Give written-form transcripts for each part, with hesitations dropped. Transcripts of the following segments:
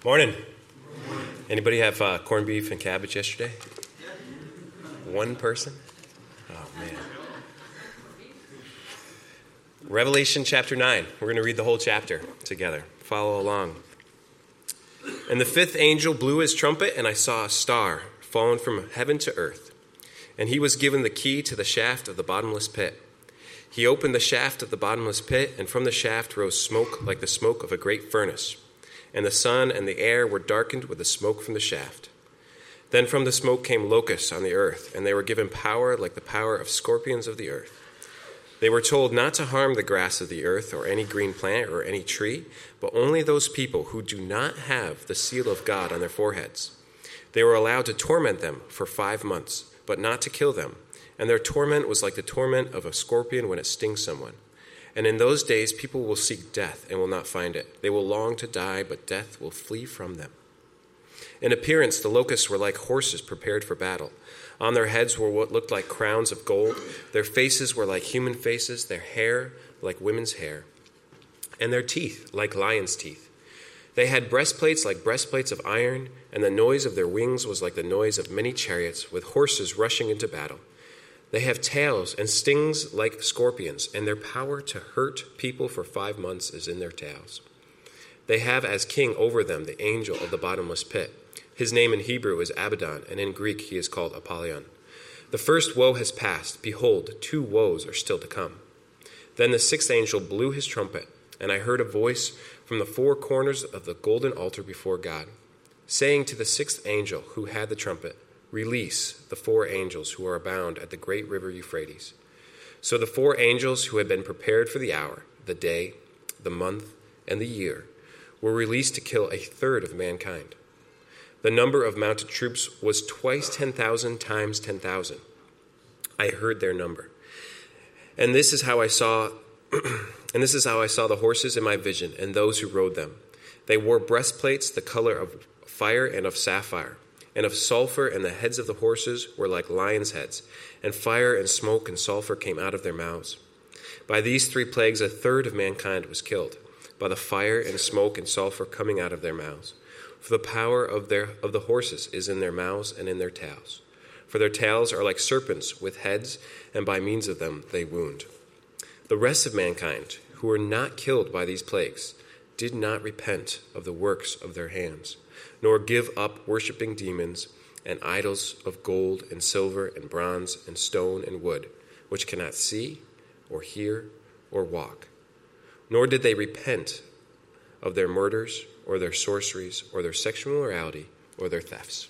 Morning. Anybody have corned beef and cabbage yesterday? One person? Oh, man. Revelation chapter 9. We're going to read the whole chapter together. Follow along. And the fifth angel blew his trumpet, and I saw a star fallen from heaven to earth. And he was given the key to the shaft of the bottomless pit. He opened the shaft of the bottomless pit, and from the shaft rose smoke like the smoke of a great furnace. And the sun and the air were darkened with the smoke from the shaft. Then from the smoke came locusts on the earth, and they were given power like the power of scorpions of the earth. They were told not to harm the grass of the earth or any green plant or any tree, but only those people who do not have the seal of God on their foreheads. They were allowed to torment them for 5 months, but not to kill them. And their torment was like the torment of a scorpion when it stings someone. And in those days people will seek death and will not find it. They will long to die, but death will flee from them. In appearance, the locusts were like horses prepared for battle. On their heads were what looked like crowns of gold. Their faces were like human faces, their hair like women's hair, and their teeth like lions' teeth. They had breastplates like breastplates of iron, and the noise of their wings was like the noise of many chariots with horses rushing into battle. They have tails and stings like scorpions, and their power to hurt people for 5 months is in their tails. They have as king over them the angel of the bottomless pit. His name in Hebrew is Abaddon, and in Greek he is called Apollyon. The first woe has passed. Behold, 2 woes are still to come. Then the sixth angel blew his trumpet, and I heard a voice from the 4 corners of the golden altar before God, saying to the sixth angel who had the trumpet, "Release the 4 angels who are bound at the great river Euphrates." So the 4 angels who had been prepared for the hour, the day, the month, and the year were released to kill 1/3 of mankind. The number of mounted troops was twice 10,000 times 10,000. I heard their number. And this is how I saw the horses in my vision and those who rode them. They wore breastplates the color of fire and of sapphire, and of sulfur, and the heads of the horses were like lions' heads, and fire and smoke and sulfur came out of their mouths. By these 3 plagues 1/3 of mankind was killed, by the fire and smoke and sulfur coming out of their mouths. For the power of the horses is in their mouths and in their tails. For their tails are like serpents with heads, and by means of them they wound. The rest of mankind, who were not killed by these plagues, did not repent of the works of their hands, nor give up worshiping demons and idols of gold and silver and bronze and stone and wood, which cannot see or hear or walk. Nor did they repent of their murders or their sorceries or their sexual immorality or their thefts.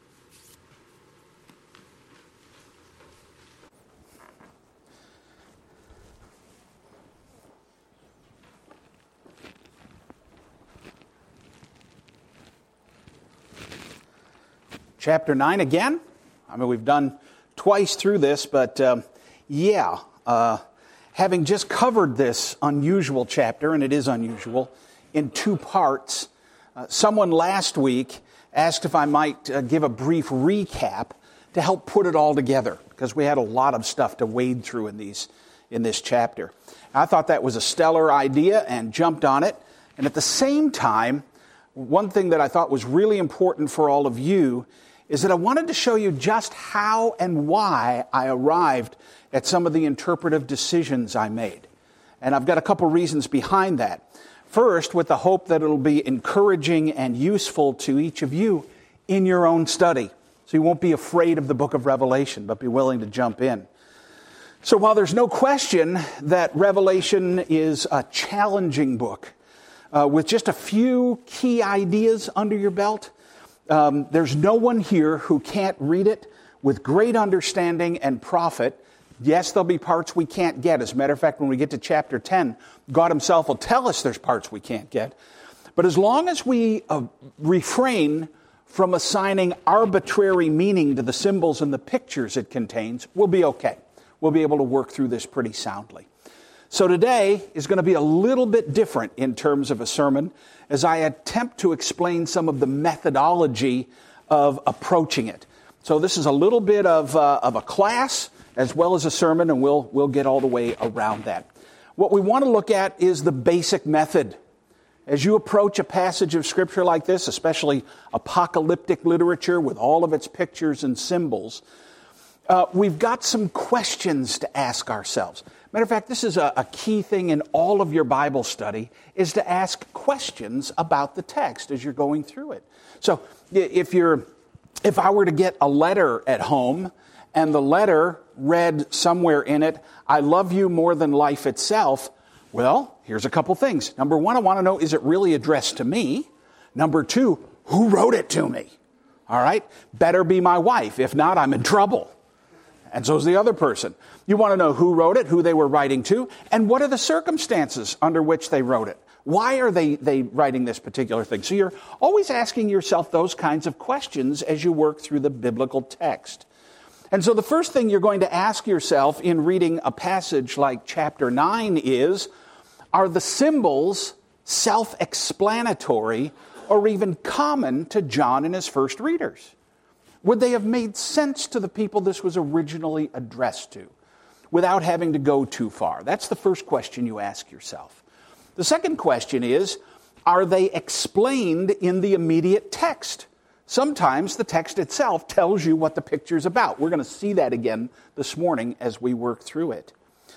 Chapter 9 again. I mean, we've done twice through this, but having just covered this unusual chapter, and it is unusual, in 2 parts, someone last week asked if I might give a brief recap to help put it all together, because we had a lot of stuff to wade through in this chapter. I thought that was a stellar idea and jumped on it. And at the same time, one thing that I thought was really important for all of you is that I wanted to show you just how and why I arrived at some of the interpretive decisions I made. And I've got a couple reasons behind that. First, with the hope that it'll be encouraging and useful to each of you in your own study. So you won't be afraid of the book of Revelation, but be willing to jump in. So while there's no question that Revelation is a challenging book, with just a few key ideas under your belt, there's no one here who can't read it with great understanding and profit. Yes, there'll be parts we can't get. As a matter of fact, when we get to chapter 10, God himself will tell us there's parts we can't get. But as long as we refrain from assigning arbitrary meaning to the symbols and the pictures it contains, we'll be okay. We'll be able to work through this pretty soundly. So today is going to be a little bit different in terms of a sermon as I attempt to explain some of the methodology of approaching it. So this is a little bit of a class as well as a sermon, and we'll get all the way around that. What we want to look at is the basic method. As you approach a passage of Scripture like this, especially apocalyptic literature with all of its pictures and symbols, we've got some questions to ask ourselves. Matter of fact, this is a key thing in all of your Bible study, is to ask questions about the text as you're going through it. So if I were to get a letter at home, and the letter read somewhere in it, "I love you more than life itself," well, here's a couple things. Number one, I want to know, is it really addressed to me? Number two, who wrote it to me? All right? Better be my wife. If not, I'm in trouble. And so is the other person. You want to know who wrote it, who they were writing to, and what are the circumstances under which they wrote it. Why are they writing this particular thing? So you're always asking yourself those kinds of questions as you work through the biblical text. And so the first thing you're going to ask yourself in reading a passage like chapter 9 is, are the symbols self-explanatory or even common to John and his first readers? Would they have made sense to the people this was originally addressed to without having to go too far? That's the first question you ask yourself. The second question is, are they explained in the immediate text? Sometimes the text itself tells you what the picture's about. We're going to see that again this morning as we work through it.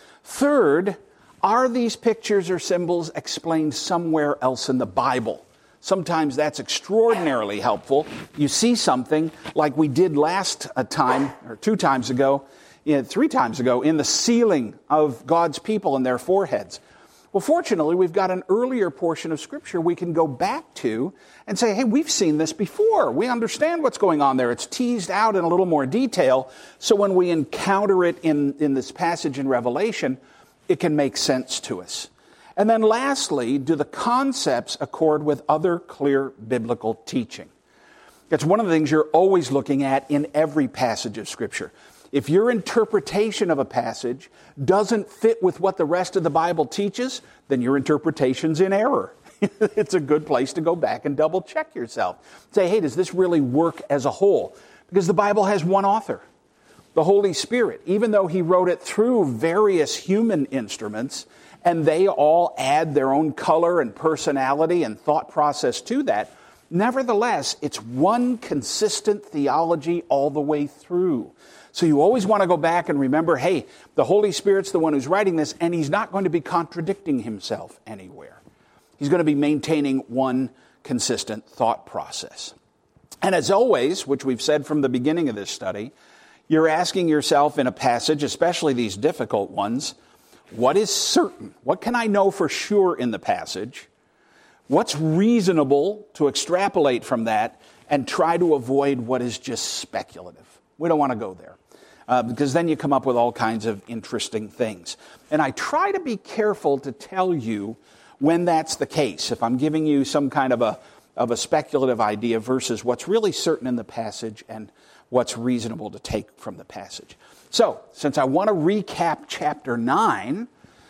Third, are these pictures or symbols explained somewhere else in the Bible? Sometimes that's extraordinarily helpful. You see something like we did last time, or 3 times ago, in the sealing of God's people and their foreheads. Well, fortunately, we've got an earlier portion of Scripture we can go back to and say, hey, we've seen this before. We understand what's going on there. It's teased out in a little more detail, so when we encounter it in this passage in Revelation, it can make sense to us. And then lastly, do the concepts accord with other clear biblical teaching? That's one of the things you're always looking at in every passage of Scripture. If your interpretation of a passage doesn't fit with what the rest of the Bible teaches, then your interpretation's in error. It's a good place to go back and double check yourself. Say, hey, does this really work as a whole? Because the Bible has one author, the Holy Spirit. Even though he wrote it through various human instruments, and they all add their own color and personality and thought process to that, nevertheless, it's one consistent theology all the way through. So you always want to go back and remember, hey, the Holy Spirit's the one who's writing this, and he's not going to be contradicting himself anywhere. He's going to be maintaining one consistent thought process. And as always, which we've said from the beginning of this study, you're asking yourself in a passage, especially these difficult ones, what is certain? What can I know for sure in the passage? What's reasonable to extrapolate from that and try to avoid what is just speculative? We don't want to go there because then you come up with all kinds of interesting things. And I try to be careful to tell you when that's the case, if I'm giving you some kind of a speculative idea versus what's really certain in the passage and what's reasonable to take from the passage. So, since I want to recap chapter 9,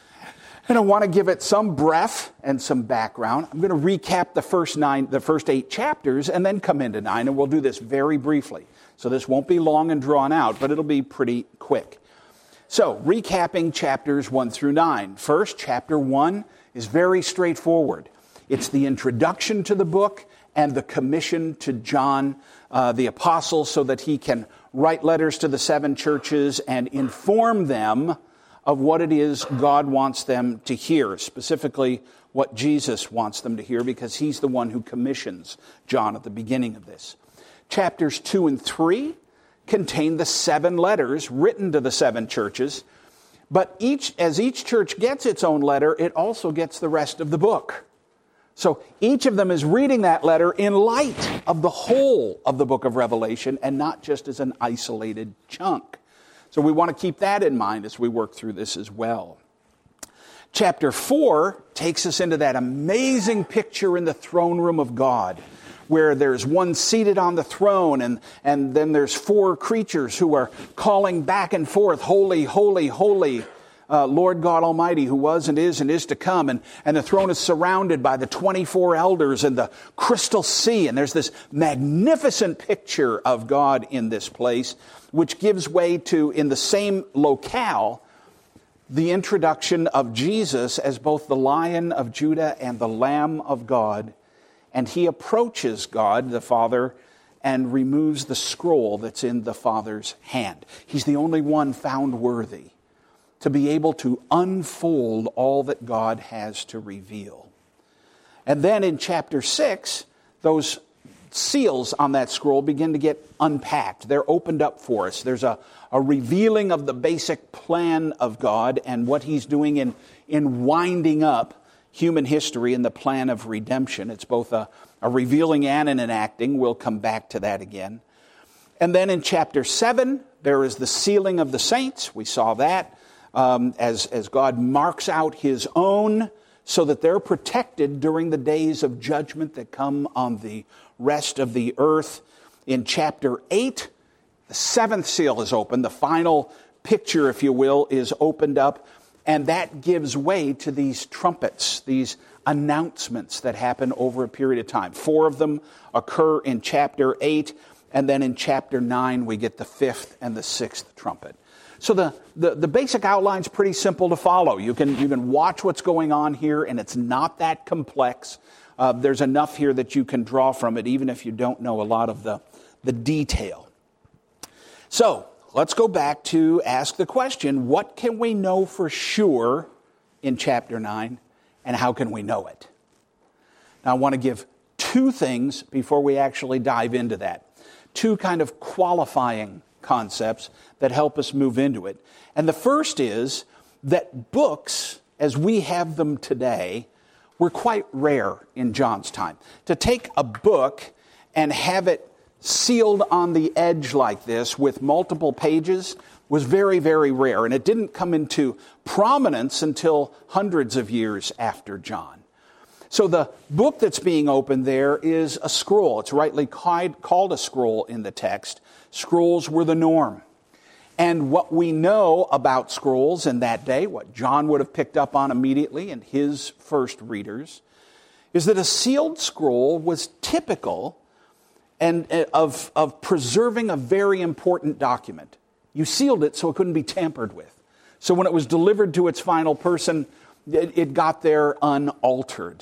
and I want to give it some breadth and some background, I'm going to recap the first 8 chapters and then come into 9, and we'll do this very briefly. So this won't be long and drawn out, but it'll be pretty quick. So, recapping chapters 1 through 9. First, chapter 1 is very straightforward. It's the introduction to the book and the commission to John, the apostle, so that he can write letters to the 7 churches and inform them of what it is God wants them to hear, specifically what Jesus wants them to hear, because he's the one who commissions John at the beginning of this. Chapters 2 and 3 contain the 7 letters written to the 7 churches, but as each church gets its own letter, it also gets the rest of the book. So each of them is reading that letter in light of the whole of the book of Revelation and not just as an isolated chunk. So we want to keep that in mind as we work through this as well. Chapter 4 takes us into that amazing picture in the throne room of God, where there's one seated on the throne, and then there's 4 creatures who are calling back and forth, holy, holy, holy, Lord God Almighty, who was and is to come. And the throne is surrounded by the 24 elders and the crystal sea. And there's this magnificent picture of God in this place, which gives way to, in the same locale, the introduction of Jesus as both the Lion of Judah and the Lamb of God. And he approaches God, the Father, and removes the scroll that's in the Father's hand. He's the only one found worthy to be able to unfold all that God has to reveal. And then in chapter 6, those seals on that scroll begin to get unpacked. They're opened up for us. There's a revealing of the basic plan of God and what he's doing in winding up human history and the plan of redemption. It's both a revealing and an enacting. We'll come back to that again. And then in chapter 7, there is the sealing of the saints. We saw that as God marks out his own so that they're protected during the days of judgment that come on the rest of the earth. In chapter 8, the seventh seal is opened. The final picture, if you will, is opened up. And that gives way to these trumpets, these announcements that happen over a period of time. 4 of them occur in chapter 8. And then in chapter 9, we get the 5th and the 6th trumpet. So the basic outline's pretty simple to follow. You can watch what's going on here, and it's not that complex. There's enough here that you can draw from it, even if you don't know a lot of the detail. So let's go back to ask the question, what can we know for sure in chapter 9, and how can we know it? Now I want to give 2 things before we actually dive into that. 2 kind of qualifying concepts that help us move into it. And the first is that books, as we have them today, were quite rare in John's time. To take a book and have it sealed on the edge like this with multiple pages was very, very rare. And it didn't come into prominence until hundreds of years after John. So the book that's being opened there is a scroll. It's rightly called a scroll in the text. Scrolls were the norm. And what we know about scrolls in that day, what John would have picked up on immediately in his first readers, is that a sealed scroll was typical and of preserving a very important document. You sealed it so it couldn't be tampered with. So when it was delivered to its final person, it got there unaltered.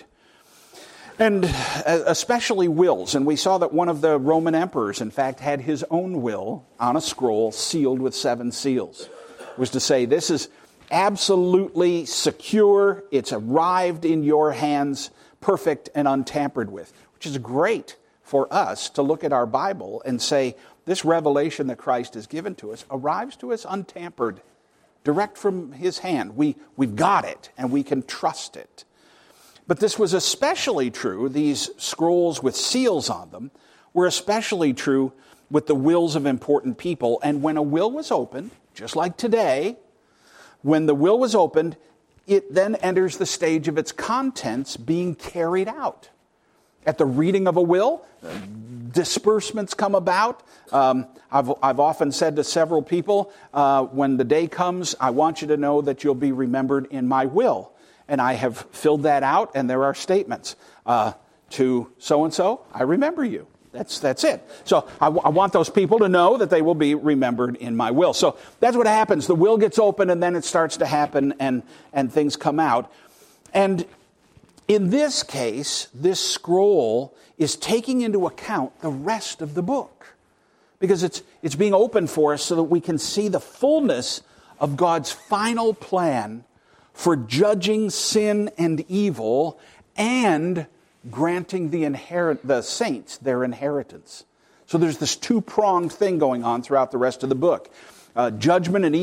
And especially wills. And we saw that one of the Roman emperors, in fact, had his own will on a scroll sealed with 7 seals. It was to say, this is absolutely secure. It's arrived in your hands, perfect and untampered with. Which is great for us to look at our Bible and say, this revelation that Christ has given to us arrives to us untampered, direct from his hand. We've got it, and we can trust it. But this was especially true, these scrolls with seals on them, were especially true with the wills of important people. And when a will was opened, just like today, when the will was opened, it then enters the stage of its contents being carried out. At the reading of a will, disbursements come about. I've often said to several people, when the day comes, I want you to know that you'll be remembered in my will. And I have filled that out, and there are statements. To so-and-so, I remember you. That's it. So I want those people to know that they will be remembered in my will. So that's what happens. The will gets open, and then it starts to happen, and things come out. And in this case, this scroll is taking into account the rest of the book. Because it's being opened for us so that we can see the fullness of God's final plan for judging sin and evil and granting the saints their inheritance. So there's this 2-pronged thing going on throughout the rest of the book. Judgment of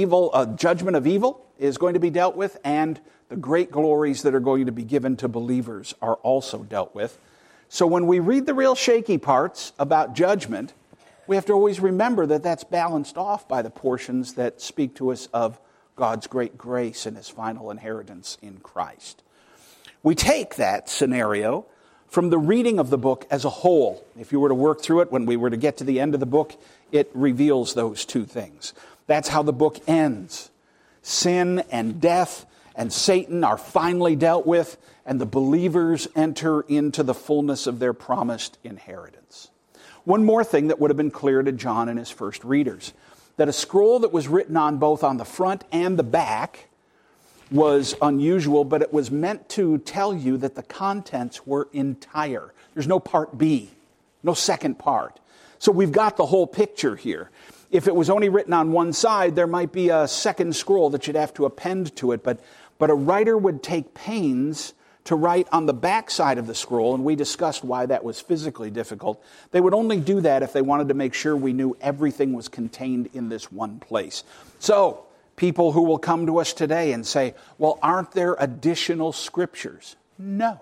evil is going to be dealt with, and the great glories that are going to be given to believers are also dealt with. So when we read the real shaky parts about judgment, we have to always remember that that's balanced off by the portions that speak to us of God's great grace and his final inheritance in Christ. We take that scenario from the reading of the book as a whole. If you were to work through it, when we were to get to the end of the book, it reveals those 2 things. That's how the book ends. Sin and death and Satan are finally dealt with, and the believers enter into the fullness of their promised inheritance. One more thing that would have been clear to John and his first readers, that a scroll that was written on both on the front and the back was unusual, but it was meant to tell you that the contents were entire. There's no part B, no second part. So we've got the whole picture here. If it was only written on one side, there might be a second scroll that you'd have to append to it, but a writer would take pains to write on the back side of the scroll, and we discussed why that was physically difficult. They would only do that if they wanted to make sure we knew everything was contained in this one place. So, people who will come to us today and say, well, aren't there additional scriptures? No.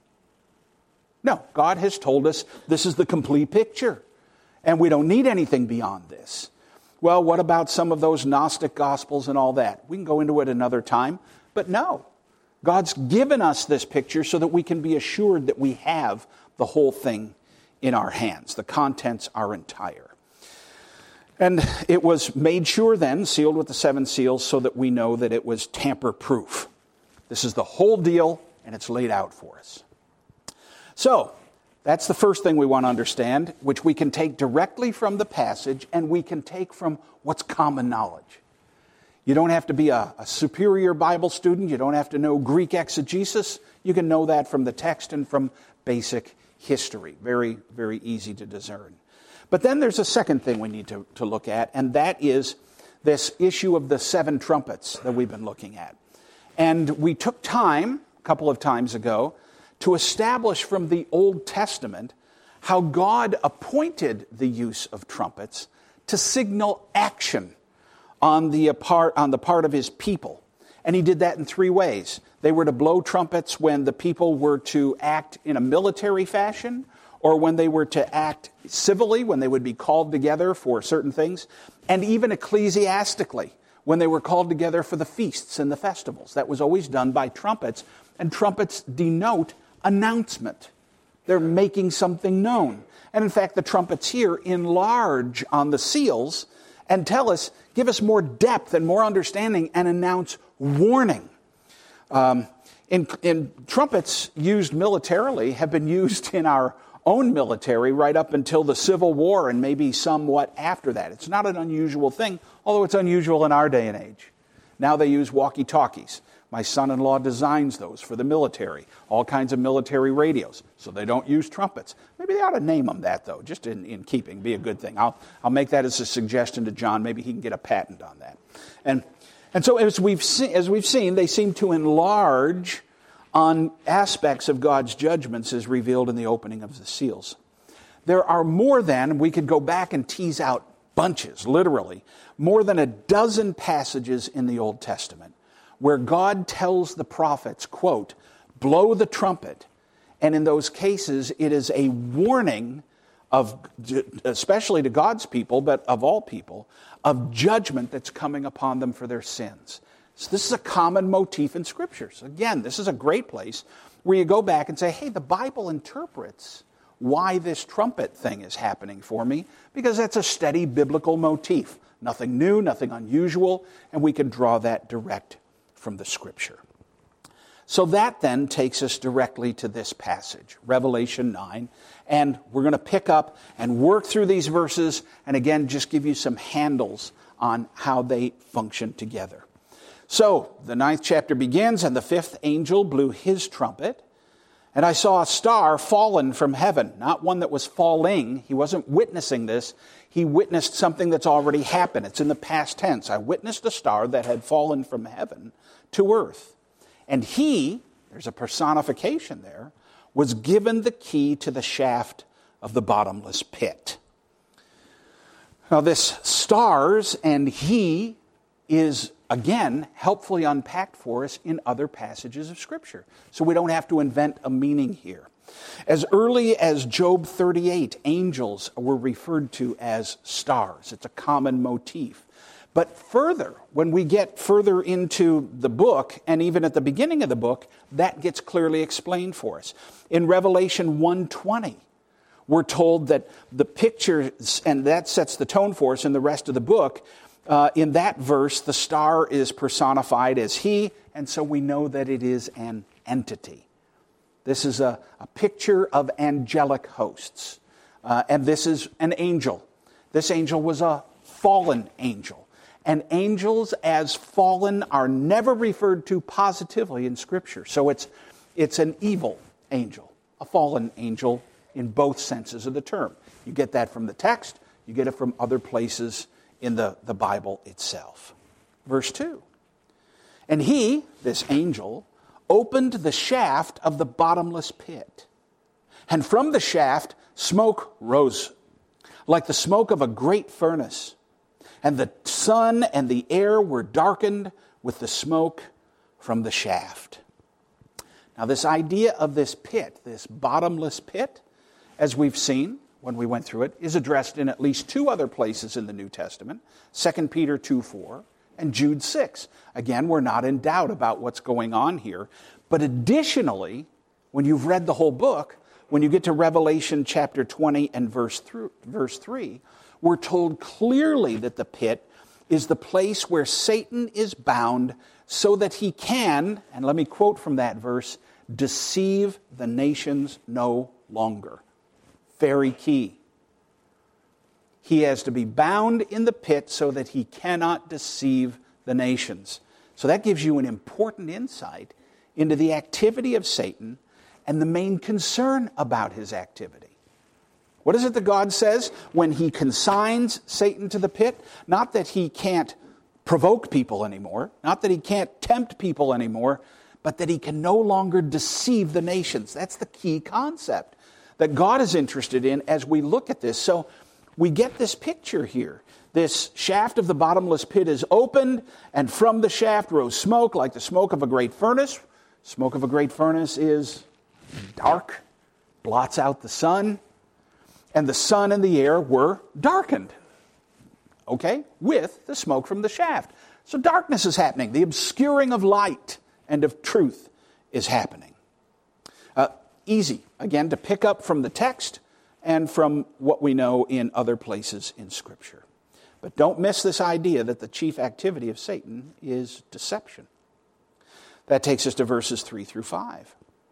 No, God has told us this is the complete picture, and we don't need anything beyond this. Well, what about some of those Gnostic Gospels and all that? We can go into it another time, but no. God's given us this picture so that we can be assured that we have the whole thing in our hands. The contents are entire. And it was made sure then, sealed with the 7 seals, so that we know that it was tamper-proof. This is the whole deal, and it's laid out for us. So, that's the first thing we want to understand, which we can take directly from the passage, and we can take from what's common knowledge. You don't have to be a superior Bible student. You don't have to know Greek exegesis. You can know that from the text and from basic history. Very, very easy to discern. But then there's a second thing we need to look at, and that is this issue of the 7 trumpets that we've been looking at. And we took time, a couple of times ago, to establish from the Old Testament how God appointed the use of trumpets to signal action on the part of his people. And he did that in 3 ways. They were to blow trumpets when the people were to act in a military fashion, or when they were to act civilly, when they would be called together for certain things, and even ecclesiastically, when they were called together for the feasts and the festivals. That was always done by trumpets, and trumpets denote announcement. They're making something known. And in fact, the trumpets here enlarge on the seals and give us more depth and more understanding and announce warning. In trumpets used militarily have been used in our own military right up until the Civil War and maybe somewhat after that. It's not an unusual thing, although it's unusual in our day and age. Now they use walkie-talkies. My son-in-law designs those for the military, all kinds of military radios, so they don't use trumpets. Maybe they ought to name them that, though, just in keeping, be a good thing. I'll make that as a suggestion to John. Maybe he can get a patent on that. And so as we've seen, they seem to enlarge on aspects of God's judgments as revealed in the opening of the seals. There are more than, we could go back and tease out bunches, literally, more than a dozen passages in the Old Testament where God tells the prophets, quote, blow the trumpet. And in those cases, it is a warning of, especially to God's people, but of all people, of judgment that's coming upon them for their sins. So this is a common motif in Scriptures. Again, this is a great place where you go back and say, hey, the Bible interprets why this trumpet thing is happening for me, because that's a steady biblical motif. Nothing new, nothing unusual, and we can draw that direct from the Scripture. So that then takes us directly to this passage, Revelation 9, and we're going to pick up and work through these verses, and again, just give you some handles on how they function together. So, the 9th chapter begins, and the 5th angel blew his trumpet, and I saw a star fallen from heaven, not one that was falling. He wasn't witnessing this. He witnessed something that's already happened. It's in the past tense. I witnessed a star that had fallen from heaven to earth. And he, there's a personification there, was given the key to the shaft of the bottomless pit. Now this stars and he is, again, helpfully unpacked for us in other passages of Scripture. So we don't have to invent a meaning here. As early as Job 38, angels were referred to as stars. It's a common motif. But further, when we get further into the book, and even at the beginning of the book, that gets clearly explained for us. In Revelation 1:20, we're told that the picture, and that sets the tone for us in the rest of the book, in that verse, the star is personified as he, and so we know that it is an entity. This is a picture of angelic hosts. And this is an angel. This angel was a fallen angel. and angels as fallen are never referred to positively in Scripture. So it's an evil angel, a fallen angel in both senses of the term. You get that from the text, you get it from other places in the Bible itself. Verse 2. And he, this angel, opened the shaft of the bottomless pit. And from the shaft, smoke rose, like the smoke of a great furnace. And the sun and the air were darkened with the smoke from the shaft. Now, this idea of this pit, this bottomless pit, as we've seen when we went through it, is addressed in at least two other places in the New Testament, 2 Peter 2:4 and Jude 6. Again, we're not in doubt about what's going on here. But additionally, when you've read the whole book, when you get to Revelation chapter 20 and verse 3, we're told clearly that the pit is the place where Satan is bound so that he can, and let me quote from that verse, deceive the nations no longer. Very key. He has to be bound in the pit so that he cannot deceive the nations. So that gives you an important insight into the activity of Satan and the main concern about his activity. What is it that God says when he consigns Satan to the pit? Not that he can't provoke people anymore, not that he can't tempt people anymore, but that he can no longer deceive the nations. That's the key concept that God is interested in as we look at this. So we get this picture here. This shaft of the bottomless pit is opened, and from the shaft rose smoke like the smoke of a great furnace. Smoke of a great furnace is dark, blots out the sun, and the sun and the air were darkened, okay, with the smoke from the shaft. So darkness is happening. The obscuring of light and of truth is happening. Easy, again, to pick up from the text and from what we know in other places in Scripture. But don't miss this idea that the chief activity of Satan is deception. That takes us to verses 3 through 5.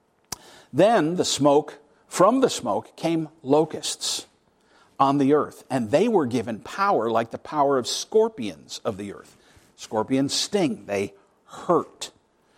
Then from the smoke came locusts on the earth, and they were given power like the power of scorpions of the earth. Scorpions sting, they hurt.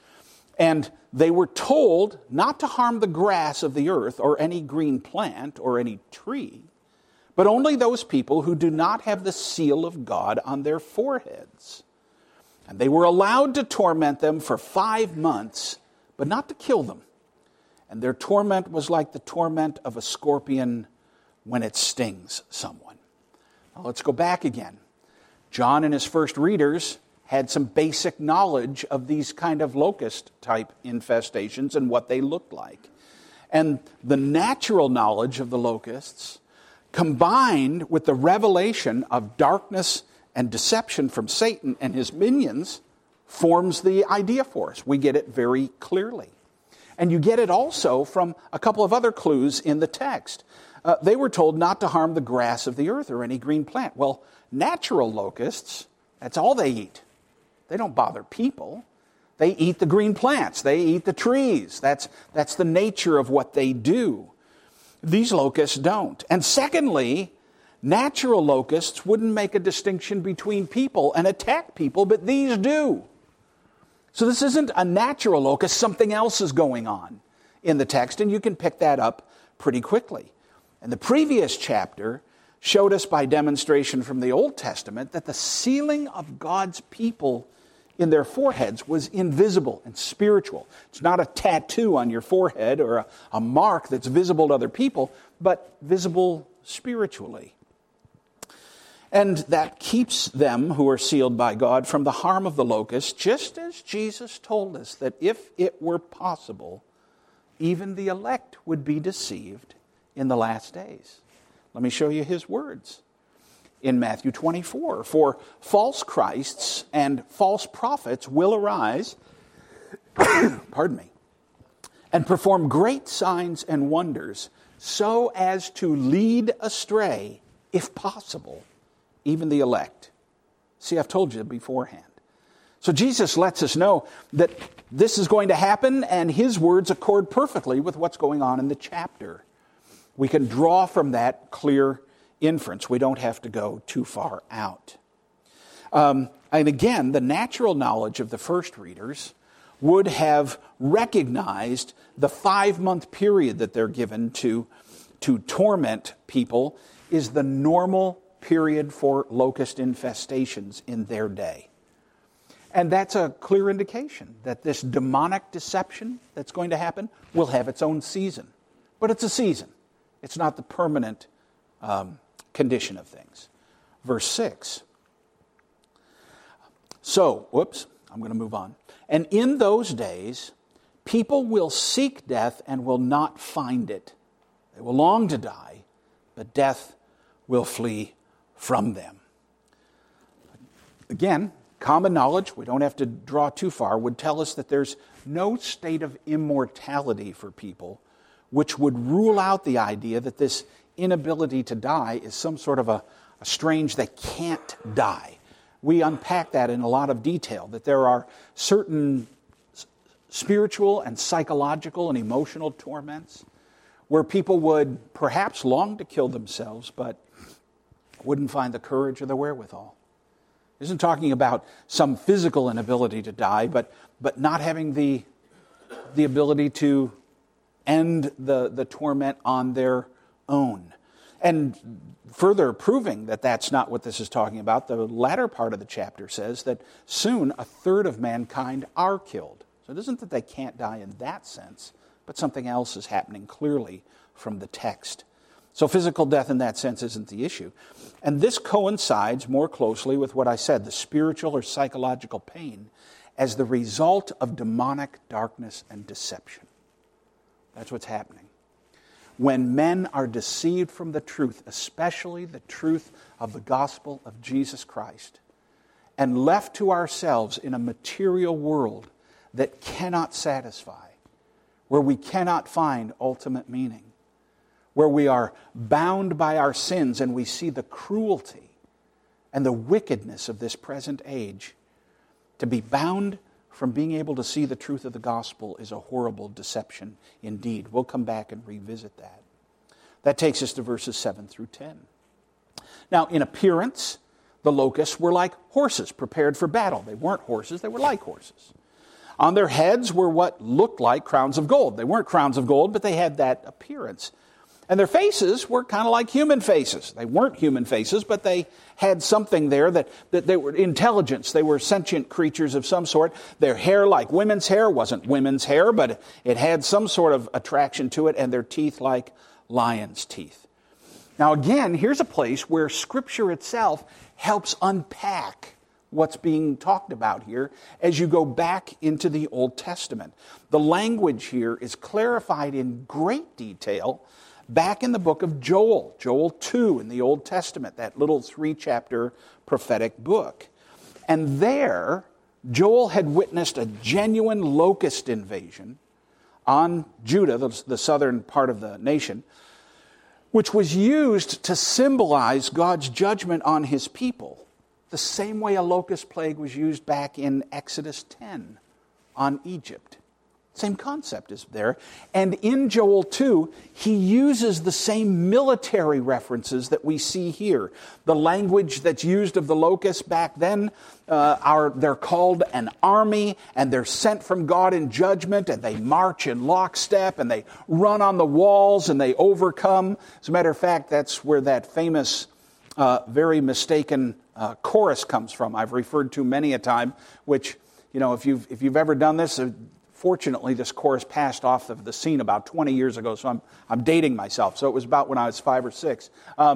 And they were told not to harm the grass of the earth or any green plant or any tree, but only those people who do not have the seal of God on their foreheads. And they were allowed to torment them for 5 months, but not to kill them. And their torment was like the torment of a scorpion when it stings someone. Now let's go back again. John and his first readers had some basic knowledge of these kind of locust-type infestations and what they looked like. And the natural knowledge of the locusts, combined with the revelation of darkness and deception from Satan and his minions, forms the idea for us. We get it very clearly. And you get it also from a couple of other clues in the text. They were told not to harm the grass of the earth or any green plant. Well, natural locusts, that's all they eat. They don't bother people. They eat the green plants. They eat the trees. That's the nature of what they do. These locusts don't. And secondly, natural locusts wouldn't make a distinction between people and attack people, but these do. So this isn't a natural locust. Something else is going on in the text, and you can pick that up pretty quickly. And the previous chapter showed us by demonstration from the Old Testament that the sealing of God's people in their foreheads was invisible and spiritual. It's not a tattoo on your forehead or a mark that's visible to other people, but visible spiritually. And that keeps them who are sealed by God from the harm of the locust, just as Jesus told us that if it were possible, even the elect would be deceived in the last days. Let me show you his words. In Matthew 24, for false Christs and false prophets will arise, pardon me, and perform great signs and wonders, so as to lead astray, if possible, even the elect. See, I've told you beforehand. So Jesus lets us know that this is going to happen, and his words accord perfectly with what's going on in the chapter. We can draw from that clear inference. We don't have to go too far out. And again, the natural knowledge of the first readers would have recognized the 5-month period that they're given to torment people is the normal period for locust infestations in their day. And that's a clear indication that this demonic deception that's going to happen will have its own season. But it's a season. It's not the permanent condition of things. Verse 6. So, I'm going to move on. And in those days, people will seek death and will not find it. They will long to die, but death will flee from them. Again, common knowledge, we don't have to draw too far, would tell us that there's no state of immortality for people which would rule out the idea that this inability to die is some sort of a strange they can't die. We unpack that in a lot of detail, that there are certain spiritual and psychological and emotional torments where people would perhaps long to kill themselves, but wouldn't find the courage or the wherewithal. It isn't talking about some physical inability to die, but not having the ability to end the torment on their own. And further proving that that's not what this is talking about, the latter part of the chapter says that soon 1/3 of mankind are killed. So it isn't that they can't die in that sense, but something else is happening clearly from the text. So physical death in that sense isn't the issue. And this coincides more closely with what I said, the spiritual or psychological pain as the result of demonic darkness and deception. That's what's happening. When men are deceived from the truth, especially the truth of the gospel of Jesus Christ, and left to ourselves in a material world that cannot satisfy, where we cannot find ultimate meaning, where we are bound by our sins and we see the cruelty and the wickedness of this present age, to be bound from being able to see the truth of the gospel is a horrible deception indeed. We'll come back and revisit that. That takes us to verses 7 through 10. Now, in appearance, the locusts were like horses prepared for battle. They weren't horses, they were like horses. On their heads were what looked like crowns of gold. They weren't crowns of gold, but they had that appearance. And their faces were kind of like human faces. They weren't human faces, but they had something there that they were intelligence. They were sentient creatures of some sort. Their hair, like women's hair, wasn't women's hair, but it had some sort of attraction to it, and their teeth like lion's teeth. Now again, here's a place where Scripture itself helps unpack what's being talked about here as you go back into the Old Testament. The language here is clarified in great detail back in the book of Joel, Joel 2 in the Old Testament, that little 3-chapter prophetic book. And there, Joel had witnessed a genuine locust invasion on Judah, the southern part of the nation, which was used to symbolize God's judgment on his people, the same way a locust plague was used back in Exodus 10 on Egypt. Same concept is there. And in Joel 2, he uses the same military references that we see here. The language that's used of the locusts back then, they're called an army, and they're sent from God in judgment, and they march in lockstep, and they run on the walls, and they overcome. As a matter of fact, that's where that famous, very mistaken chorus comes from. I've referred to many a time, which, if you've ever done this, fortunately, this chorus passed off of the scene about 20 years ago, so I'm dating myself. So it was about when I was 5 or 6.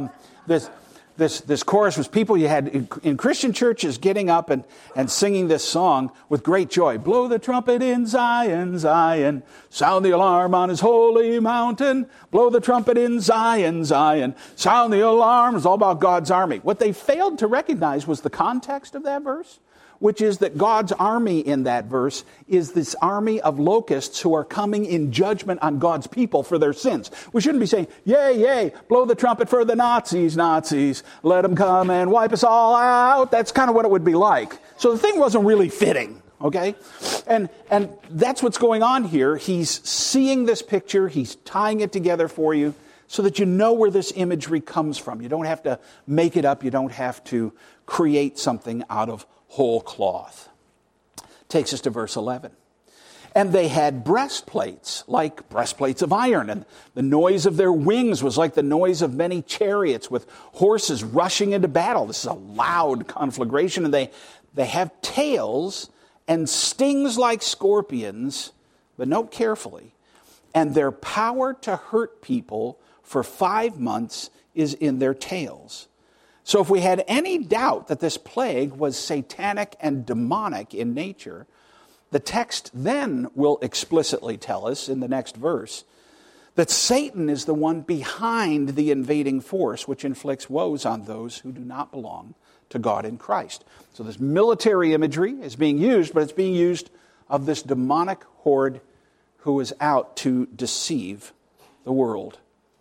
This chorus was people you had in Christian churches getting up and singing this song with great joy. Blow the trumpet in Zion, Zion. Sound the alarm on his holy mountain. Blow the trumpet in Zion, Zion. Sound the alarm. It's all about God's army. What they failed to recognize was the context of that verse, which is that God's army in that verse is this army of locusts who are coming in judgment on God's people for their sins. We shouldn't be saying, yay, yay, blow the trumpet for the Nazis, Nazis, let them come and wipe us all out. That's kind of what it would be like. So the thing wasn't really fitting, okay? And that's what's going on here. He's seeing this picture. He's tying it together for you so that you know where this imagery comes from. You don't have to make it up. You don't have to create something out of whole cloth. Takes us to verse 11. And they had breastplates, like breastplates of iron, and the noise of their wings was like the noise of many chariots with horses rushing into battle. This is a loud conflagration, and they have tails and stings like scorpions, but note carefully, and their power to hurt people for 5 months is in their tails. So if we had any doubt that this plague was satanic and demonic in nature, the text then will explicitly tell us in the next verse that Satan is the one behind the invading force which inflicts woes on those who do not belong to God in Christ. So this military imagery is being used, but it's being used of this demonic horde who is out to deceive the world.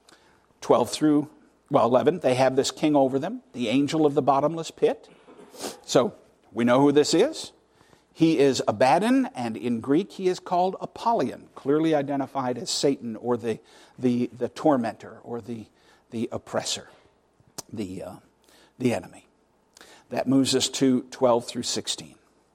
11, they have this king over them, the angel of the bottomless pit. So we know who this is. He is Abaddon, and in Greek he is called Apollyon, clearly identified as Satan or the tormentor or the oppressor, the enemy. That moves us to 12 through 16.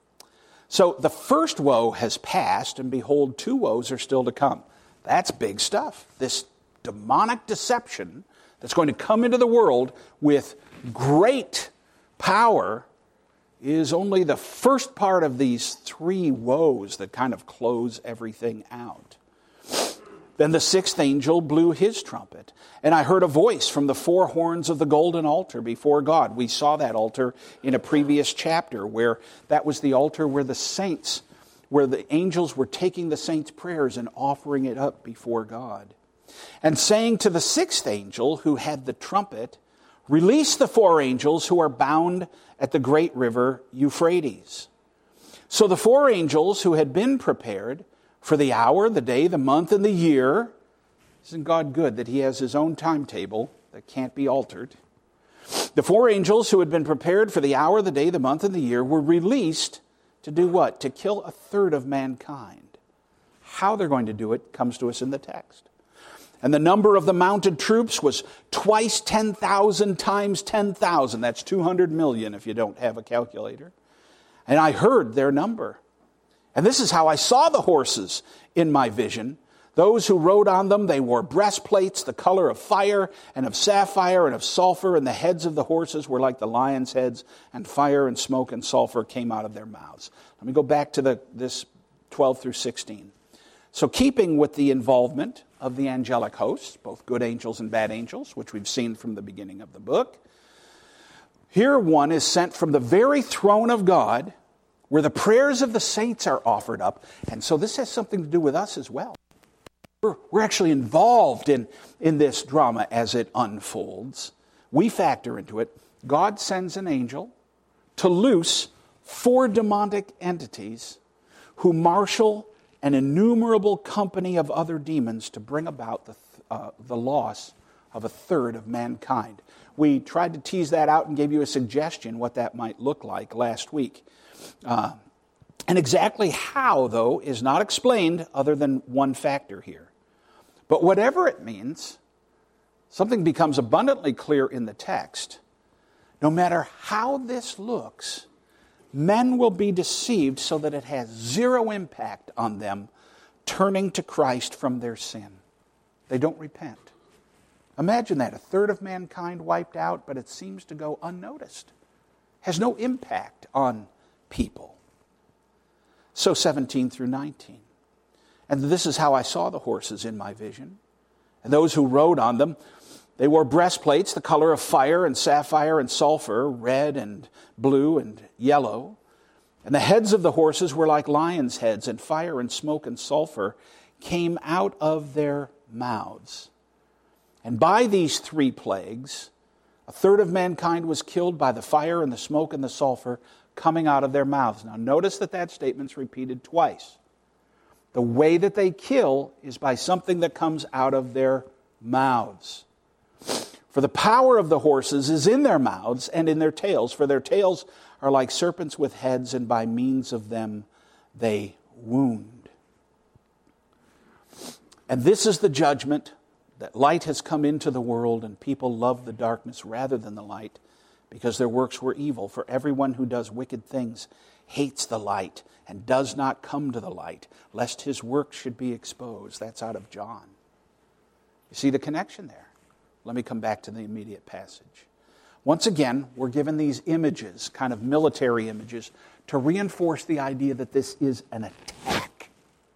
So the first woe has passed, and behold, 2 woes are still to come. That's big stuff. This demonic deception that's going to come into the world with great power is only the first part of these 3 woes that kind of close everything out. Then the 6th angel blew his trumpet, and I heard a voice from the 4 horns of the golden altar before God. We saw that altar in a previous chapter, where that was the altar where the saints, where the angels were taking the saints' prayers and offering it up before God. And saying to the 6th angel who had the trumpet, release the 4 angels who are bound at the great river Euphrates. So the 4 angels who had been prepared for the hour, the day, the month, and the year, isn't God good that he has his own timetable that can't be altered? The 4 angels who had been prepared for the hour, the day, the month, and the year were released to do what? To kill 1/3 of mankind. How they're going to do it comes to us in the text. And the number of the mounted troops was twice 10,000 times 10,000. That's 200 million if you don't have a calculator. And I heard their number. And this is how I saw the horses in my vision. Those who rode on them, they wore breastplates, the color of fire and of sapphire and of sulfur, and the heads of the horses were like the lions' heads, and fire and smoke and sulfur came out of their mouths. Let me go back to this 12 through 16. So keeping with the involvement of the angelic hosts, both good angels and bad angels, which we've seen from the beginning of the book, here one is sent from the very throne of God, where the prayers of the saints are offered up. And so this has something to do with us as well. We're actually involved in this drama as it unfolds. We factor into it. God sends an angel to loose 4 demonic entities who marshal an innumerable company of other demons to bring about the loss of 1/3 of mankind. We tried to tease that out and gave you a suggestion what that might look like last week. And exactly how, though, is not explained other than one factor here. But whatever it means, something becomes abundantly clear in the text. No matter how this looks, men will be deceived so that it has 0 impact on them turning to Christ from their sin. They don't repent. Imagine that, 1/3 of mankind wiped out, but it seems to go unnoticed. Has no impact on people. So 17 through 19. And this is how I saw the horses in my vision. And those who rode on them, they wore breastplates, the color of fire and sapphire and sulfur, red and blue and yellow. And the heads of the horses were like lions' heads, and fire and smoke and sulfur came out of their mouths. And by these 3 plagues, 1/3 of mankind was killed by the fire and the smoke and the sulfur coming out of their mouths. Now notice that statement's repeated twice. The way that they kill is by something that comes out of their mouths. For the power of the horses is in their mouths and in their tails, for their tails are like serpents with heads, and by means of them they wound. And this is the judgment that light has come into the world, and people love the darkness rather than the light, because their works were evil. For everyone who does wicked things hates the light and does not come to the light, lest his work should be exposed. That's out of John. You see the connection there? Let me come back to the immediate passage. Once again, we're given these images, kind of military images, to reinforce the idea that this is an attack.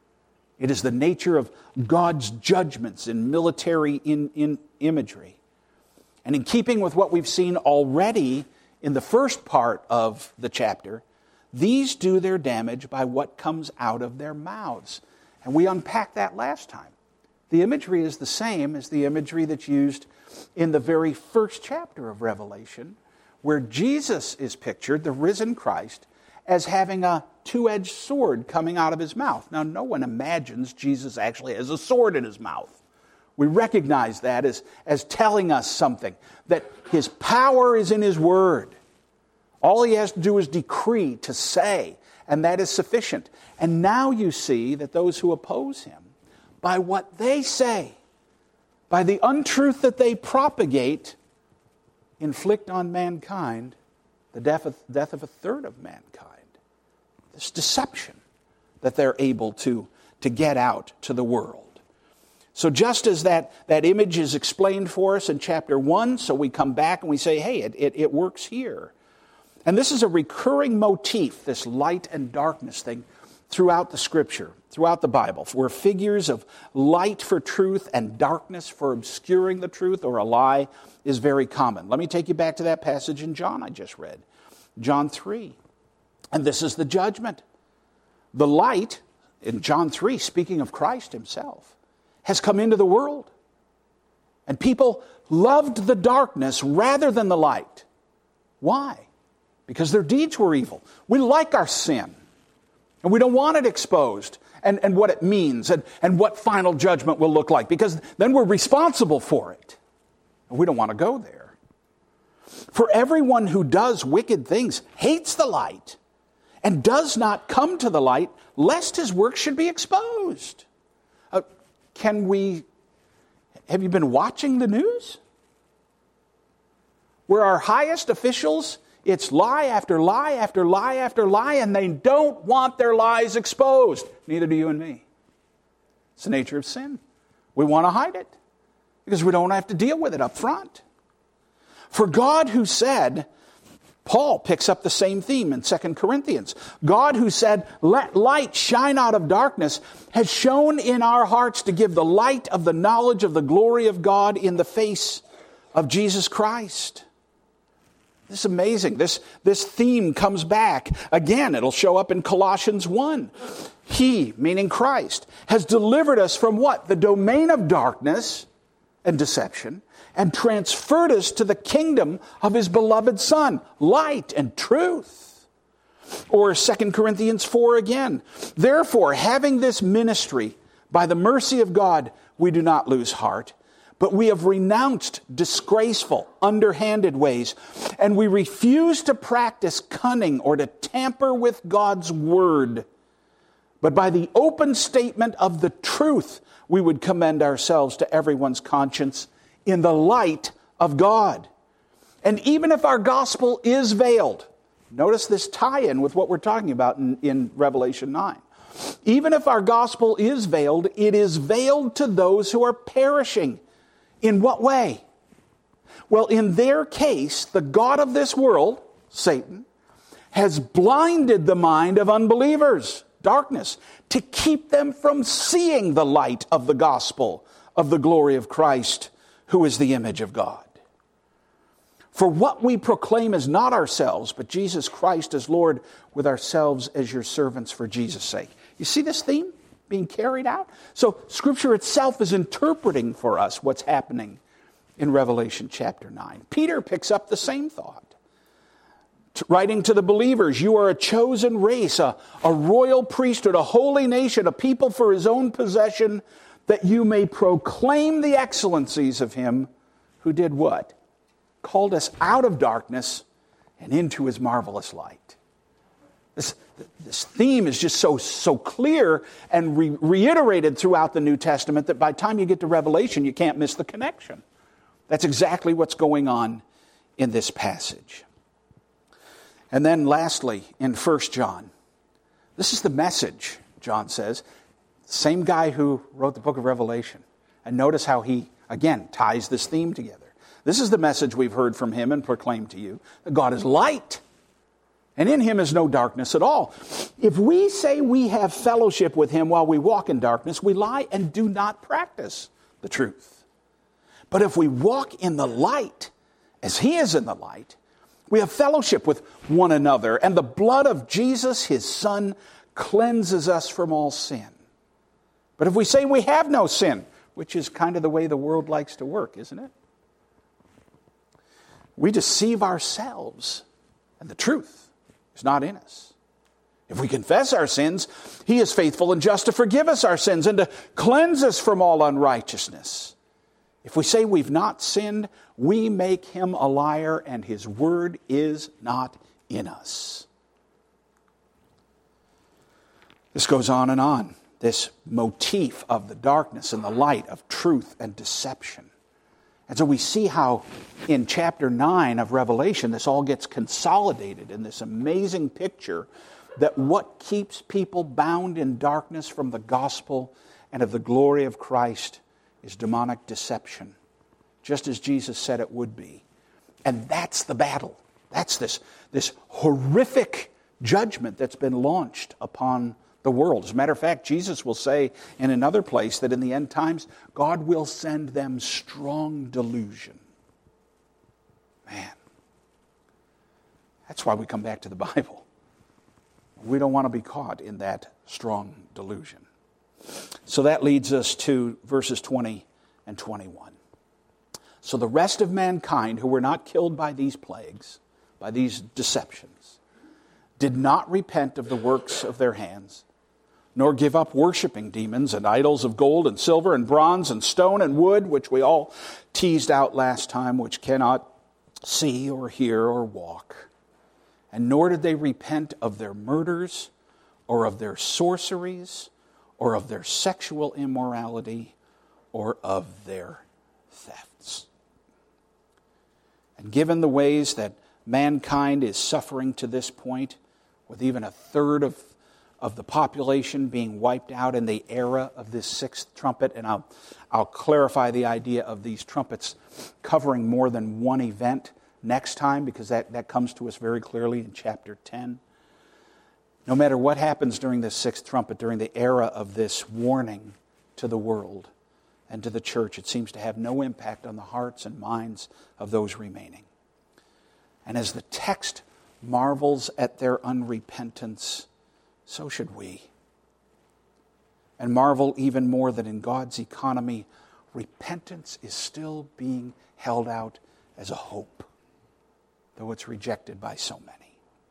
It is the nature of God's judgments in military imagery. And in keeping with what we've seen already in the first part of the chapter, these do their damage by what comes out of their mouths. And we unpacked that last time. The imagery is the same as the imagery that's used in the very first chapter of Revelation, where Jesus is pictured, the risen Christ, as having a two-edged sword coming out of his mouth. Now, no one imagines Jesus actually has a sword in his mouth. We recognize that as telling us something, that his power is in his word. All he has to do is decree, to say, and that is sufficient. And now you see that those who oppose him, by what they say, by the untruth that they propagate, inflict on mankind the death of a third of mankind. This deception that they're able to get out to the world. So just as that image is explained for us in chapter 1, so we come back and we say, hey, it works here. And this is a recurring motif, this light and darkness thing, throughout the Scripture, throughout the Bible, where figures of light for truth and darkness for obscuring the truth or a lie is very common. Let me take you back to that passage in John I just read, John 3. And this is the judgment. The light, in John 3, speaking of Christ himself, has come into the world. And people loved the darkness rather than the light. Why? Because their deeds were evil. We like our sin. And we don't want it exposed. And what it means. And what final judgment will look like. Because then we're responsible for it. And we don't want to go there. For everyone who does wicked things hates the light. And does not come to the light, lest his work should be exposed. Have you been watching the news? Where our highest officials, it's lie after lie after lie after lie, and they don't want their lies exposed. Neither do you and me. It's the nature of sin. We want to hide it because we don't have to deal with it up front. For God who said, Paul picks up the same theme in 2 Corinthians. God who said, let light shine out of darkness, has shone in our hearts to give the light of the knowledge of the glory of God in the face of Jesus Christ. This is amazing. This theme comes back. Again, it'll show up in Colossians 1. He, meaning Christ, has delivered us from what? The domain of darkness and deception, and transferred us to the kingdom of his beloved Son, light and truth. Or 2 Corinthians 4 again. Therefore, having this ministry, by the mercy of God, we do not lose heart, but we have renounced disgraceful, underhanded ways, and we refuse to practice cunning or to tamper with God's word. But by the open statement of the truth, we would commend ourselves to everyone's conscience in the light of God. And even if our gospel is veiled, notice this tie-in with what we're talking about in Revelation 9. Even if our gospel is veiled, it is veiled to those who are perishing. In what way? Well, in their case, the god of this world, Satan, has blinded the mind of unbelievers, darkness, to keep them from seeing the light of the gospel of the glory of Christ, who is the image of God. For what we proclaim is not ourselves, but Jesus Christ as Lord, with ourselves as your servants for Jesus' sake. You see this theme being carried out? So Scripture itself is interpreting for us what's happening in Revelation chapter 9. Peter picks up the same thought. Writing to the believers, you are a chosen race, a royal priesthood, a holy nation, a people for his own possession, that you may proclaim the excellencies of him who did what? Called us out of darkness and into his marvelous light. This theme is just so clear and reiterated throughout the New Testament that by the time you get to Revelation, you can't miss the connection. That's exactly what's going on in this passage. And then lastly, in 1 John, this is the message, John says. Same guy who wrote the book of Revelation. And notice how he, again, ties this theme together. This is the message we've heard from him and proclaimed to you, that God is light, and in him is no darkness at all. If we say we have fellowship with him while we walk in darkness, we lie and do not practice the truth. But if we walk in the light, as he is in the light, we have fellowship with one another, and the blood of Jesus, his Son, cleanses us from all sin. But if we say we have no sin, which is kind of the way the world likes to work, isn't it? We deceive ourselves, and the truth is not in us. If we confess our sins, he is faithful and just to forgive us our sins and to cleanse us from all unrighteousness. If we say we've not sinned, we make him a liar, and his word is not in us. This goes on and on, this motif of the darkness and the light, of truth and deception. And so we see how in chapter 9 of Revelation, this all gets consolidated in this amazing picture that what keeps people bound in darkness from the gospel and of the glory of Christ is demonic deception, just as Jesus said it would be. And that's the battle. That's this horrific judgment that's been launched upon the world. As a matter of fact, Jesus will say in another place that in the end times, God will send them strong delusion. Man, that's why we come back to the Bible. We don't want to be caught in that strong delusion. So that leads us to verses 20 and 21. So the rest of mankind who were not killed by these plagues, by these deceptions, did not repent of the works of their hands, nor give up worshiping demons and idols of gold and silver and bronze and stone and wood, which we all teased out last time, which cannot see or hear or walk. And nor did they repent of their murders or of their sorceries or of their sexual immorality or of their thefts. And given the ways that mankind is suffering to this point, with even a third of the population being wiped out in the era of this sixth trumpet, and I'll clarify the idea of these trumpets covering more than one event next time, because that comes to us very clearly in chapter 10. No matter what happens during this sixth trumpet, during the era of this warning to the world and to the church, it seems to have no impact on the hearts and minds of those remaining. And as the text marvels at their unrepentance, so should we. And marvel even more that in God's economy, repentance is still being held out as a hope, though it's rejected by so many.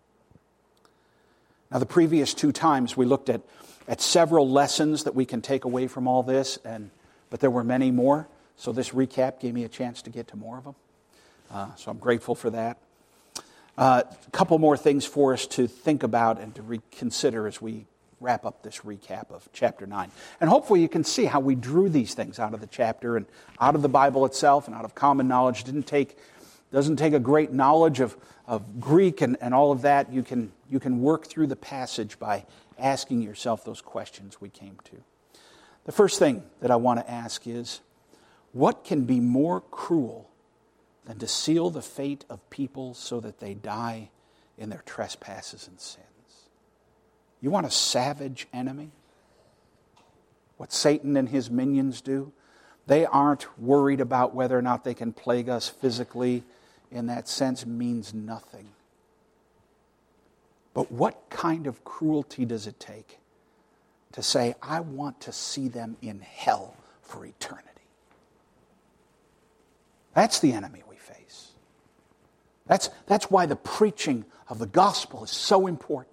Now, the previous two times we looked at several lessons that we can take away from all this, but there were many more, so this recap gave me a chance to get to more of them. So I'm grateful for that. A couple more things for us to think about and to reconsider as we wrap up this recap of chapter 9. And hopefully you can see how we drew these things out of the chapter and out of the Bible itself and out of common knowledge. Doesn't take a great knowledge of Greek and all of that. You can work through the passage by asking yourself those questions we came to. The first thing that I want to ask is, what can be more cruel than to seal the fate of people so that they die in their trespasses and sins? You want a savage enemy? What Satan and his minions do? They aren't worried about whether or not they can plague us physically. In that sense, means nothing. But what kind of cruelty does it take to say, I want to see them in hell for eternity? That's the enemy we face. That's why the preaching of the gospel is so important.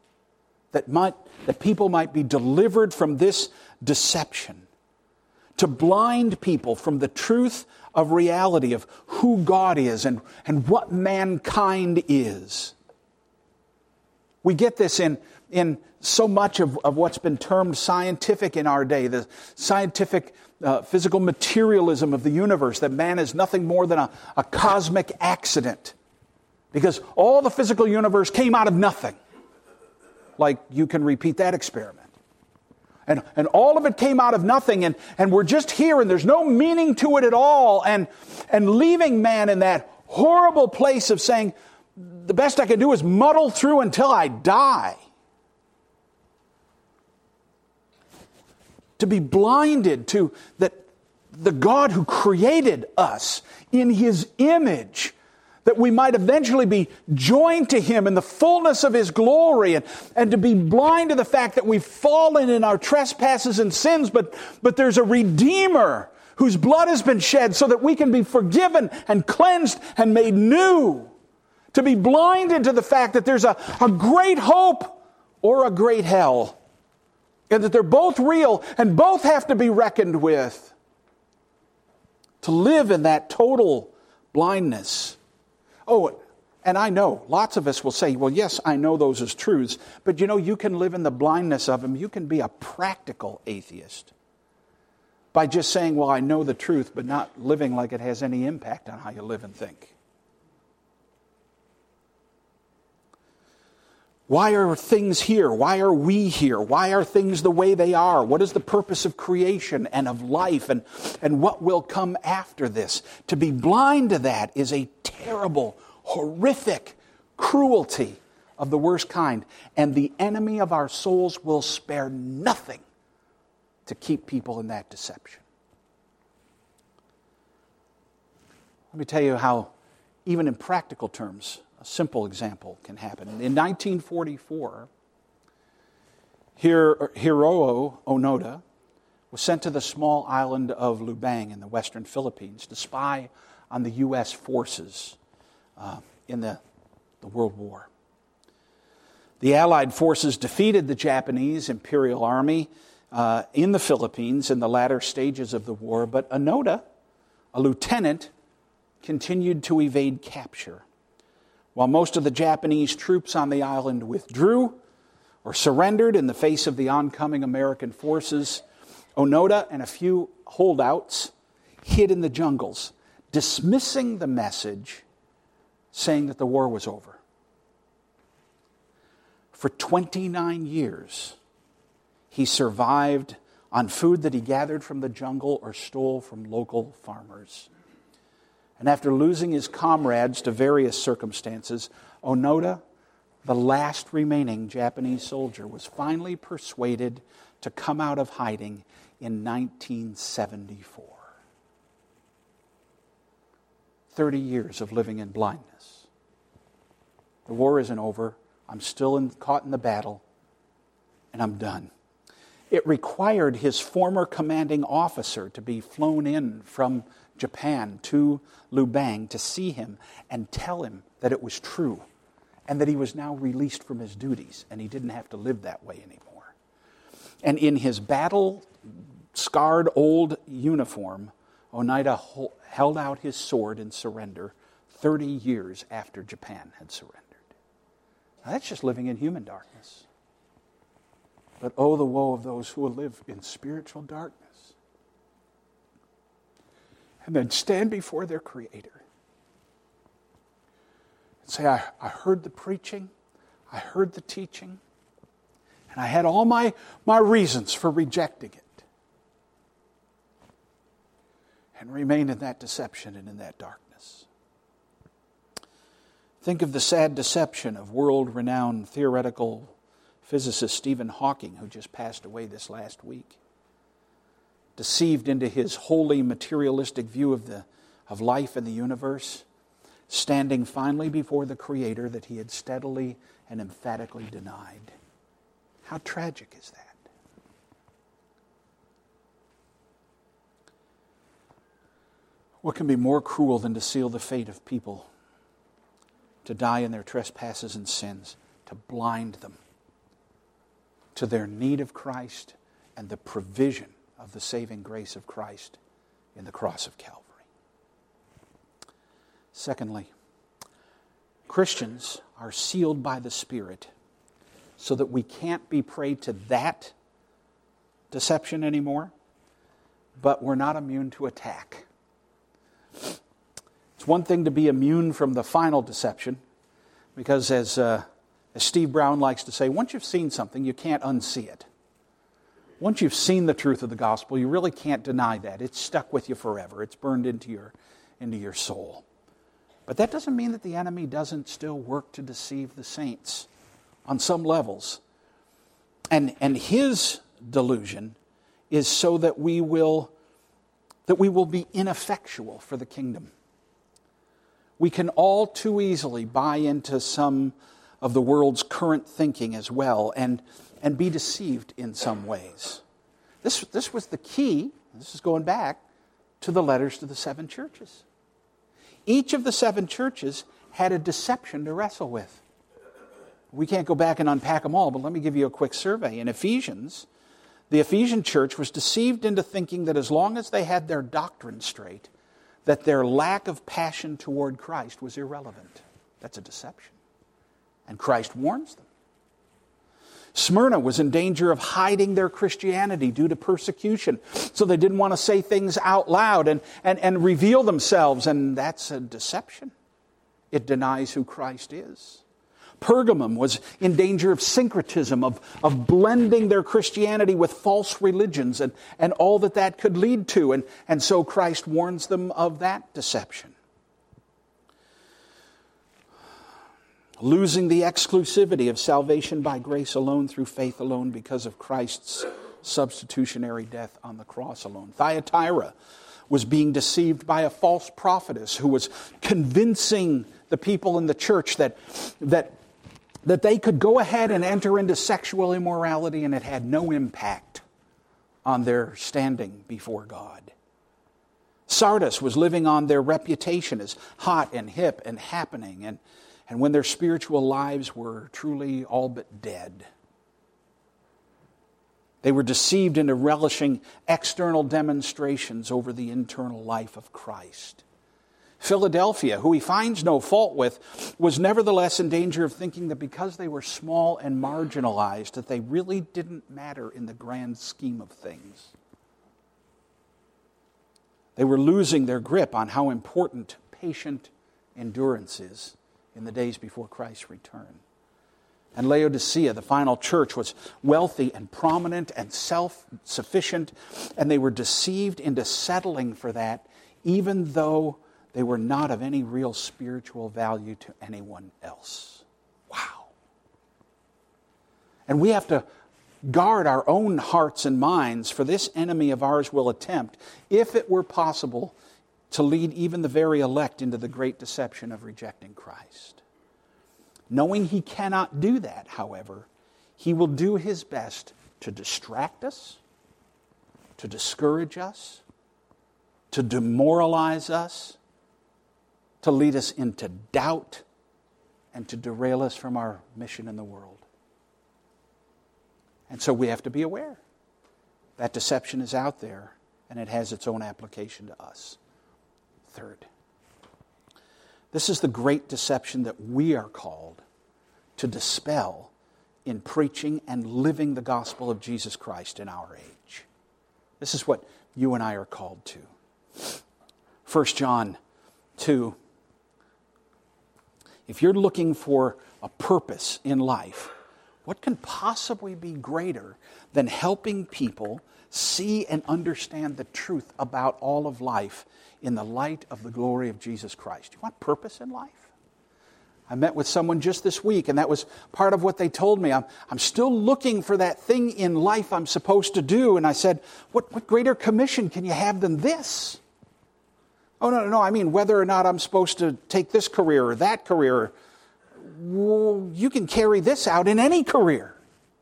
That people might be delivered from this deception. To blind people from the truth of reality of who God is and what mankind is. We get this in so much of what's been termed scientific in our day, the scientific physical materialism of the universe, that man is nothing more than a cosmic accident. Because all the physical universe came out of nothing. Like, you can repeat that experiment. And all of it came out of nothing, and we're just here, and there's no meaning to it at all, and leaving man in that horrible place of saying, the best I can do is muddle through until I die. To be blinded to that the God who created us in His image, that we might eventually be joined to Him in the fullness of His glory, and to be blind to the fact that we've fallen in our trespasses and sins, but there's a Redeemer whose blood has been shed so that we can be forgiven and cleansed and made new. To be blinded to the fact that there's a great hope or a great hell, and that they're both real and both have to be reckoned with. To live in that total blindness. Oh, and I know, lots of us will say, well, yes, I know those as truths, but you can live in the blindness of them. You can be a practical atheist by just saying, well, I know the truth, but not living like it has any impact on how you live and think. Why are things here? Why are we here? Why are things the way they are? What is the purpose of creation and of life, and what will come after this? To be blind to that is a terrible, horrific cruelty of the worst kind. And the enemy of our souls will spare nothing to keep people in that deception. Let me tell you how, even in practical terms, a simple example can happen. In 1944, Hiroo Onoda was sent to the small island of Lubang in the western Philippines to spy on the U.S. forces in the World War. The Allied forces defeated the Japanese Imperial Army in the Philippines in the latter stages of the war, but Onoda, a lieutenant, continued to evade capture. While most of the Japanese troops on the island withdrew or surrendered in the face of the oncoming American forces, Onoda and a few holdouts hid in the jungles, dismissing the message, saying that the war was over. For 29 years, he survived on food that he gathered from the jungle or stole from local farmers. And after losing his comrades to various circumstances, Onoda, the last remaining Japanese soldier, was finally persuaded to come out of hiding in 1974. 30 years of living in blindness. The war isn't over. I'm still caught in the battle, and I'm done. It required his former commanding officer to be flown in from Japan to Lubang to see him and tell him that it was true and that he was now released from his duties and he didn't have to live that way anymore. And in his battle-scarred old uniform, Onoda held out his sword in surrender 30 years after Japan had surrendered. Now, that's just living in human darkness. But oh, the woe of those who will live in spiritual darkness and then stand before their Creator and say, I heard the preaching, I heard the teaching, and I had all my reasons for rejecting it, and remain in that deception and in that darkness. Think of the sad deception of world-renowned theoretical physicist Stephen Hawking, who just passed away this last week. Deceived into his wholly materialistic view of life and the universe, standing finally before the Creator that he had steadily and emphatically denied. How tragic is that? What can be more cruel than to seal the fate of people, to die in their trespasses and sins, to blind them to their need of Christ and the provision of the saving grace of Christ in the cross of Calvary. Secondly, Christians are sealed by the Spirit so that we can't be prey to that deception anymore, but we're not immune to attack. It's one thing to be immune from the final deception, because as Steve Brown likes to say, once you've seen something, you can't unsee it. Once you've seen the truth of the gospel, you really can't deny that. It's stuck with you forever. It's burned into your soul. But that doesn't mean that the enemy doesn't still work to deceive the saints on some levels. And his delusion is so that we will be ineffectual for the kingdom. We can all too easily buy into some of the world's current thinking as well and be deceived in some ways. This was the key, this is going back, to the letters to the 7 churches. Each of the 7 churches had a deception to wrestle with. We can't go back and unpack them all, but let me give you a quick survey. In Ephesians, the Ephesian church was deceived into thinking that as long as they had their doctrine straight, that their lack of passion toward Christ was irrelevant. That's a deception. And Christ warns them. Smyrna was in danger of hiding their Christianity due to persecution, so they didn't want to say things out loud and reveal themselves, and that's a deception. It denies who Christ is. Pergamum was in danger of syncretism, of blending their Christianity with false religions and all that could lead to, and so Christ warns them of that deception. Losing the exclusivity of salvation by grace alone, through faith alone, because of Christ's substitutionary death on the cross alone. Thyatira was being deceived by a false prophetess who was convincing the people in the church that they could go ahead and enter into sexual immorality and it had no impact on their standing before God. Sardis was living on their reputation as hot and hip and happening, and when their spiritual lives were truly all but dead. They were deceived into relishing external demonstrations over the internal life of Christ. Philadelphia, who he finds no fault with, was nevertheless in danger of thinking that because they were small and marginalized, that they really didn't matter in the grand scheme of things. They were losing their grip on how important patient endurance is in the days before Christ's return. And Laodicea, the final church, was wealthy and prominent and self-sufficient, and they were deceived into settling for that, even though they were not of any real spiritual value to anyone else. Wow. And we have to guard our own hearts and minds, for this enemy of ours will attempt, if it were possible, to lead even the very elect into the great deception of rejecting Christ. Knowing he cannot do that, however, he will do his best to distract us, to discourage us, to demoralize us, to lead us into doubt, and to derail us from our mission in the world. And so we have to be aware. That deception is out there, and it has its own application to us. Third, this is the great deception that we are called to dispel in preaching and living the gospel of Jesus Christ in our age. This is what you and I are called to. 1 John 2. If you're looking for a purpose in life, what can possibly be greater than helping people see and understand the truth about all of life in the light of the glory of Jesus Christ? You want purpose in life? I met with someone just this week, and that was part of what they told me. I'm still looking for that thing in life I'm supposed to do. And I said, what greater commission can you have than this? Oh, no, I mean whether or not I'm supposed to take this career or that career. Well, you can carry this out in any career.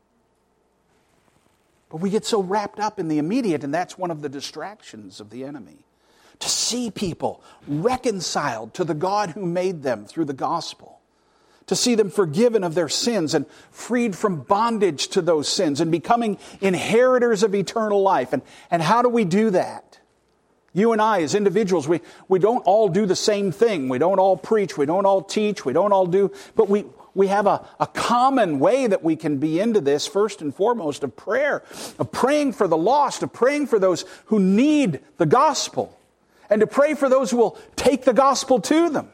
But we get so wrapped up in the immediate, and that's one of the distractions of the enemy. To see people reconciled to the God who made them through the gospel. To see them forgiven of their sins and freed from bondage to those sins and becoming inheritors of eternal life. And how do we do that? You and I as individuals, we don't all do the same thing. We don't all preach. We don't all teach. We don't all do. But we have a common way that we can be into this, first and foremost, of prayer, of praying for the lost, of praying for those who need the gospel, and to pray for those who will take the gospel to them.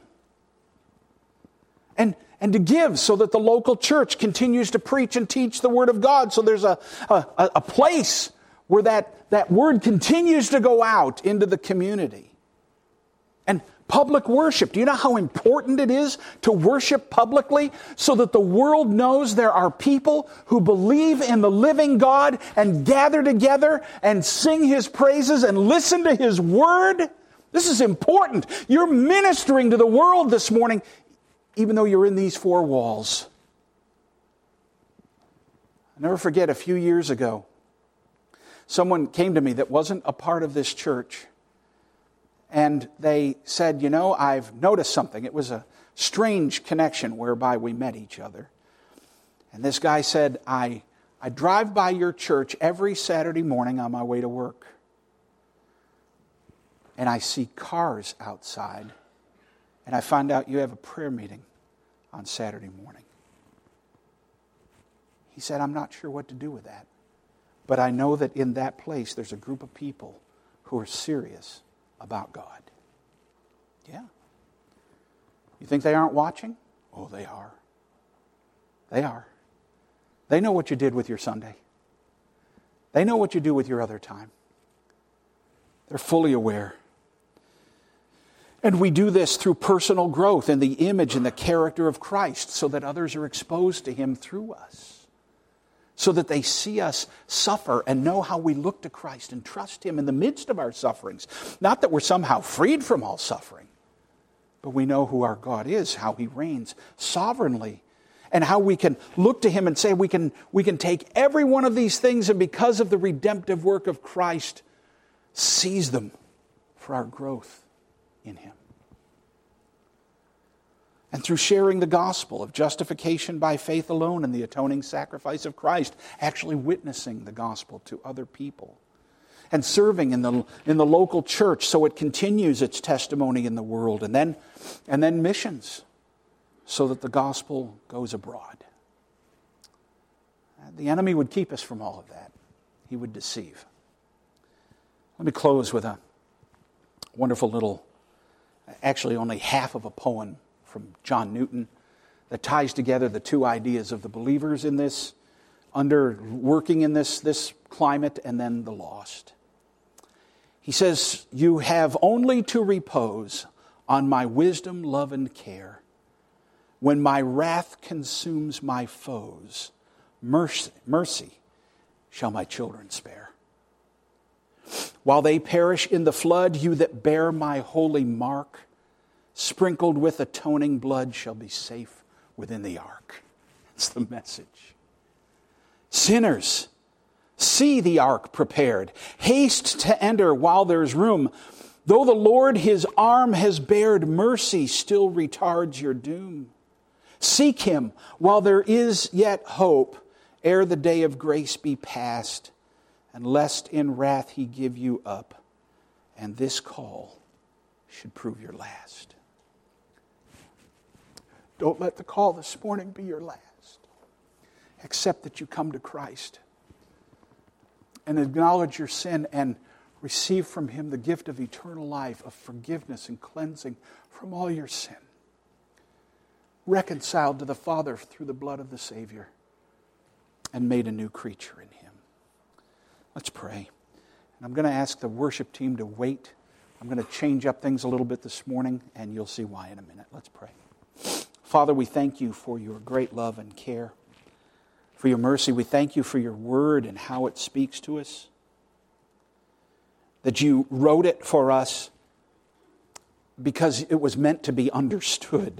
And to give so that the local church continues to preach and teach the Word of God. So there's a place where that Word continues to go out into the community. And public worship. Do you know how important it is to worship publicly so that the world knows there are people who believe in the living God and gather together and sing His praises and listen to His Word? This is important. You're ministering to the world this morning, even though you're in these four walls. I'll never forget, a few years ago, someone came to me that wasn't a part of this church. And they said, you know, I've noticed something. It was a strange connection whereby we met each other. And this guy said, I drive by your church every Saturday morning on my way to work. And I see cars outside. And I find out you have a prayer meeting on Saturday morning. He said, I'm not sure what to do with that. But I know that in that place there's a group of people who are serious about God. Yeah. You think they aren't watching? Oh, they are. They are. They know what you did with your Sunday. They know what you do with your other time. They're fully aware. And we do this through personal growth in the image and the character of Christ so that others are exposed to Him through us. So that they see us suffer and know how we look to Christ and trust Him in the midst of our sufferings. Not that we're somehow freed from all suffering, but we know who our God is, how He reigns sovereignly, and how we can look to Him and say we can take every one of these things and because of the redemptive work of Christ, seize them for our growth in Him. And through sharing the gospel of justification by faith alone and the atoning sacrifice of Christ, actually witnessing the gospel to other people. And serving in the local church so it continues its testimony in the world. And then missions so that the gospel goes abroad. The enemy would keep us from all of that. He would deceive. Let me close with a wonderful little, actually only half of a poem from John Newton that ties together the two ideas of the believers in this, working in this climate, and then the lost. He says, "You have only to repose on my wisdom, love, and care. When my wrath consumes my foes, mercy shall my children spare. While they perish in the flood, you that bear my holy mark, sprinkled with atoning blood, shall be safe within the ark." That's the message. Sinners, see the ark prepared. Haste to enter while there's room. Though the Lord His arm has bared, mercy still retards your doom. Seek Him while there is yet hope, ere the day of grace be past, and lest in wrath He give you up, and this call should prove your last. Don't let the call this morning be your last. Accept that you come to Christ and acknowledge your sin and receive from Him the gift of eternal life, of forgiveness and cleansing from all your sin. Reconciled to the Father through the blood of the Savior and made a new creature in Him. Let's pray. And I'm going to ask the worship team to wait. I'm going to change up things a little bit this morning, and you'll see why in a minute. Let's pray. Father, we thank You for Your great love and care, for Your mercy. We thank You for Your word and how it speaks to us, that You wrote it for us because it was meant to be understood,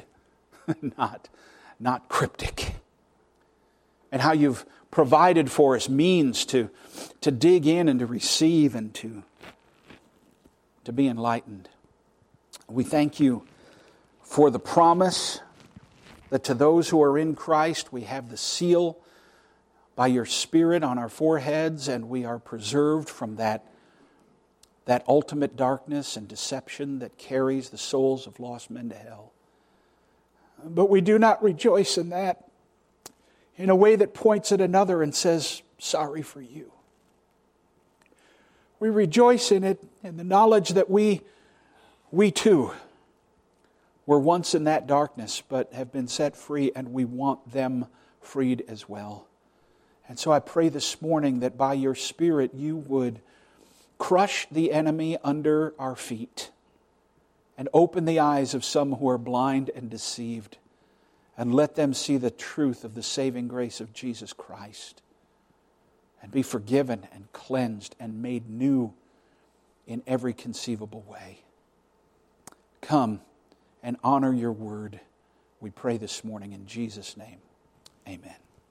not cryptic. And how You've provided for us means to dig in and to receive and to be enlightened. We thank You for the promise that to those who are in Christ, we have the seal by Your Spirit on our foreheads, and we are preserved from that ultimate darkness and deception that carries the souls of lost men to hell. But we do not rejoice in that in a way that points at another and says, sorry for you. We rejoice in it in the knowledge that we too were once in that darkness, but have been set free, and we want them freed as well. And so I pray this morning that by your Spirit you would crush the enemy under our feet and open the eyes of some who are blind and deceived, and let them see the truth of the saving grace of Jesus Christ and be forgiven and cleansed and made new in every conceivable way. Come and honor your word. We pray this morning in Jesus' name. Amen.